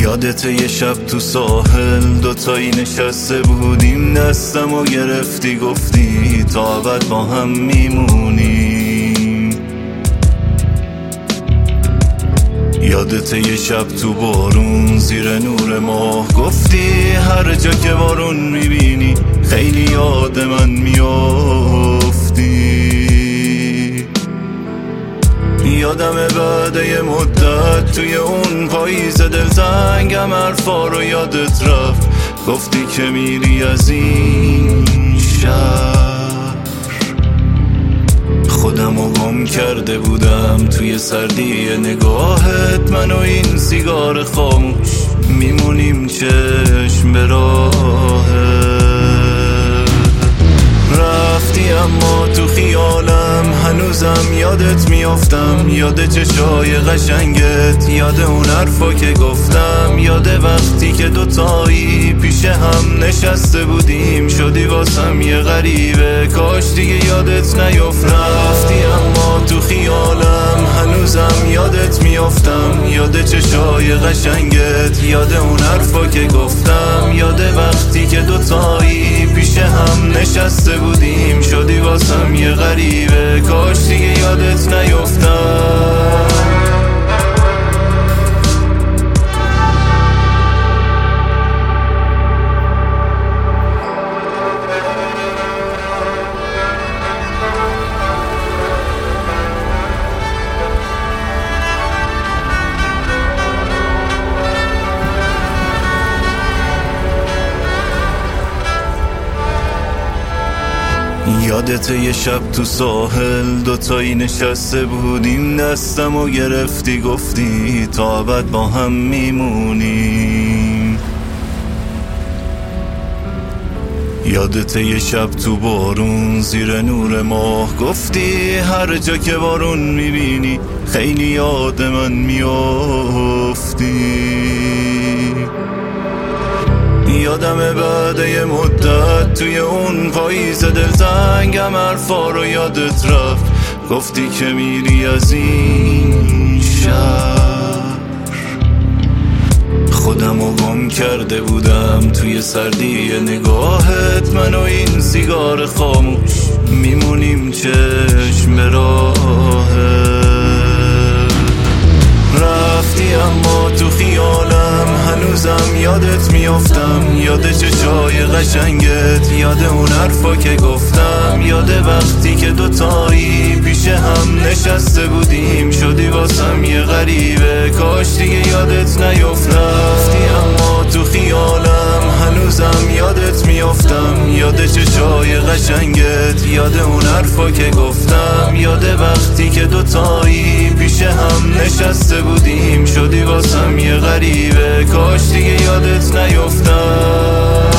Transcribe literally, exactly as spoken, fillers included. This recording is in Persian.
یادت یه شب تو ساحل دوتایی نشسته بودیم، دستم و گرفتی گفتی تا ابد با هم میمونیم. یادت یه شب تو بارون زیر نور ماه گفتی هر جا که بارون میبینی خیلی یاد من میافتی. یادمه بعد یه مدت توی اون پاییز دلتنگم حرفا رو یادت رفت، گفتی که میری از این شهر. خودم رو گم کرده بودم توی سردی نگاهت، من و این سیگار خاموش میمونیم چشم به راهت. رفتی اما تو خیالم هنوزم یادت میافتم، یاد چشای قشنگت، یاد اون حرفا که گفتم، یاد وقتی که دوتایی پیش هم نشسته بودیم شدی واسم یه غریبه، کاش دیگه یادت نیفت. رفتی اما تو خیالم هنوزم یادت میافتم، یاد چشای قشنگت، یاد اون حرفا که گفتم، یاد وقتی که دوتایی پیش هم نشسته بودیم شدی واسم یه غریبه، کاش دیگه یادت نیفتم. یادت یه شب تو ساحل دوتایی نشسته بودیم، دستم و گرفتی گفتی تا ابد با هم میمونیم. یادت یه شب تو بارون زیر نور ماه گفتی هر جا که بارون میبینی خیلی یاد من میافتی. یادمه بعد یه مدت توی اون پاییز دلتنگم حرفا رو یادت رفت، گفتی که میری از این شهر. خودم رو گم کرده بودم توی سردی نگاهت، من و این سیگار خاموش میمونیم چشم به راهت. رفتی اما تو خیالم هنوزم یادت میافتم، یاد چشای قشنگت، یاد اون حرفا که گفتم، یاد وقتی که دوتایی پیش هم نشسته بودیم شدی واسم یه غریبه، کاش دیگه یادت نیفت. رفتی اما تو خیالم هنوزم یادت میافتم، یاد چشای قشنگت، یاد اون حرفا که گفتم، یاد وقتی که دوتایی پیش هم نشسته بودیم شدی واسم یه غریبه، کاش دیگه یادت نیفتم.